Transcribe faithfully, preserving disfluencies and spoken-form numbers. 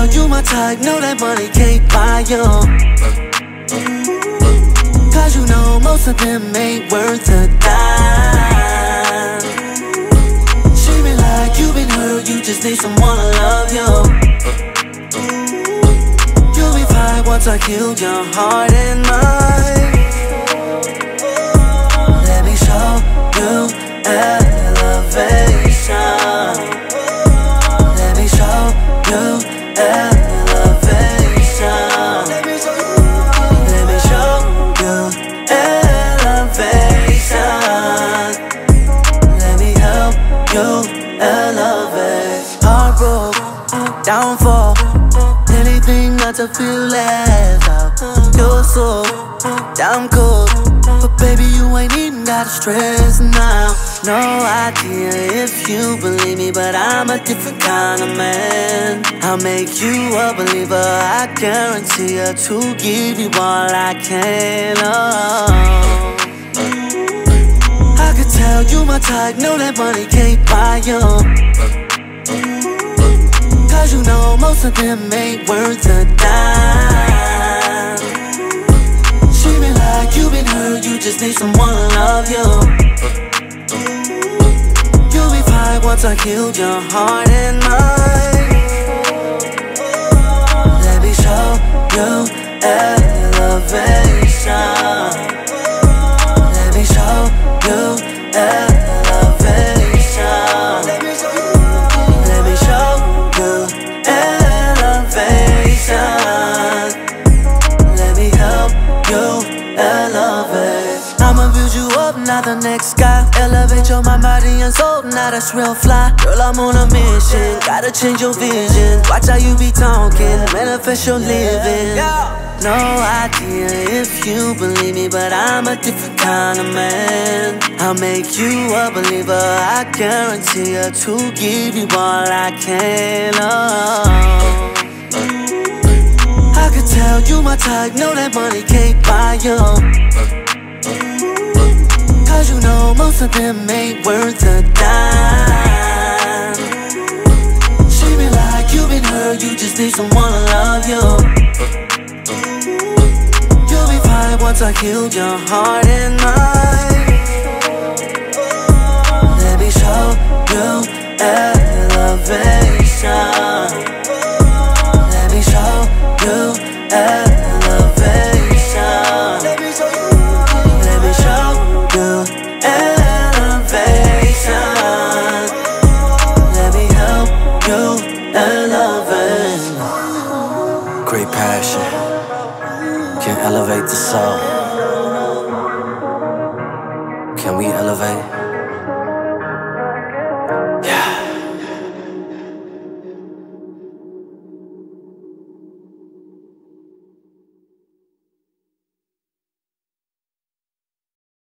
tell you my type, know that money can't buy you. Cause you know most of them ain't worth a dime. She be like, you been hurt, you just need someone to love you. You'll be fine once I heal your heart and mind. Let me show you elevation. Let me show you elevation. Let me show you elevation. Let me help you elevate. Heartbroke, downfall, anything not to feel left out. You're so damn cold, but baby you ain't even gotta stress now. No idea if you believe me, but I'm a different kind of man. I'll make you a believer, I guarantee you, to give you all I can. Oh, I could tell you my type, know that money can't buy you. Cause you know most of them ain't worth a dime. She be like, you been hurt, you just need someone to love you. You'll be fine once I heal your heart and mind. Let me show you elevation. Let me show you elevation. Let me show you elevation. Let me help you elevate. I'ma build you up, not the next guy. Elevate your mind, body, and soul, now that's real fly. Girl, I'm on a mission, gotta change your vision. Watch how you be talking, manifest your living. No idea if you believe me, but I'm a different kind of man. I'll make you a believer, I guarantee you, to give you all I can. Oh, I could tell you my type, know that money can't buy you. Cause you know most of them ain't worth a dime. She be like, you been hurt, you just need someone to love you. You'll be fine once I heal your heart and mind. Let me show you elevation. Let me show you elevation. Let me show you, let me show you elevation. Let me help you elevate. Great passion can elevate the soul. Can we elevate?